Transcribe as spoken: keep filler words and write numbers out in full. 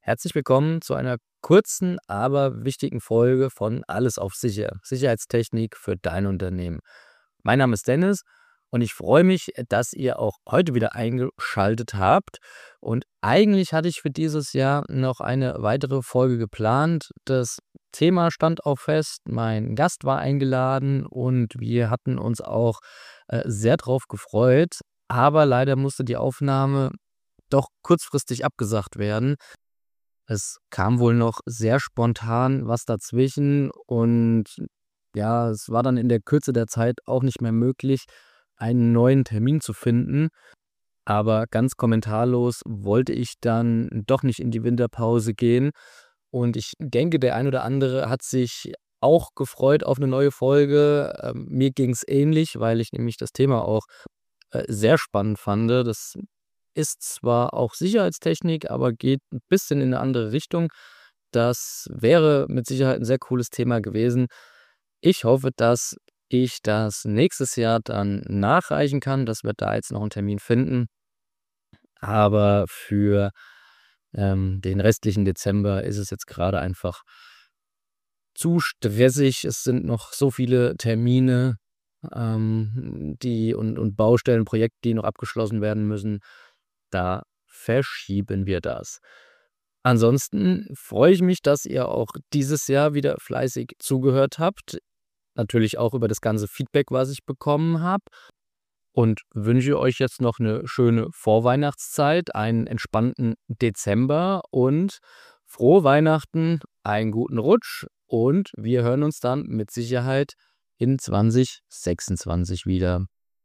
Herzlich willkommen zu einer kurzen, aber wichtigen Folge von Alles auf Sicher. Sicherheitstechnik für dein Unternehmen. Mein Name ist Dennis und ich freue mich, dass ihr auch heute wieder eingeschaltet habt. Und eigentlich hatte ich für dieses Jahr noch eine weitere Folge geplant. Das Thema stand auch fest, mein Gast war eingeladen und wir hatten uns auch äh, sehr drauf gefreut. Aber leider musste die Aufnahme doch kurzfristig abgesagt werden. Es kam wohl noch sehr spontan was dazwischen und ja, es war dann in der Kürze der Zeit auch nicht mehr möglich, einen neuen Termin zu finden. Aber ganz kommentarlos wollte ich dann doch nicht in die Winterpause gehen. Und ich denke, der ein oder andere hat sich auch gefreut auf eine neue Folge. Ähm, mir ging es ähnlich, weil ich nämlich das Thema auch äh, sehr spannend fand. Das ist zwar auch Sicherheitstechnik, aber geht ein bisschen in eine andere Richtung. Das wäre mit Sicherheit ein sehr cooles Thema gewesen. Ich hoffe, dass ich das nächstes Jahr dann nachreichen kann, dass wir da jetzt noch einen Termin finden. Aber für, ähm, den restlichen Dezember ist es jetzt gerade einfach zu stressig. Es sind noch so viele Termine, ähm, die und und Baustellen, Projekte, die noch abgeschlossen werden müssen. Da verschieben wir das. Ansonsten freue ich mich, dass ihr auch dieses Jahr wieder fleißig zugehört habt. Natürlich auch über das ganze Feedback, was ich bekommen habe. Und wünsche euch jetzt noch eine schöne Vorweihnachtszeit, einen entspannten Dezember und frohe Weihnachten, einen guten Rutsch und wir hören uns dann mit Sicherheit in zwanzig sechsundzwanzig wieder.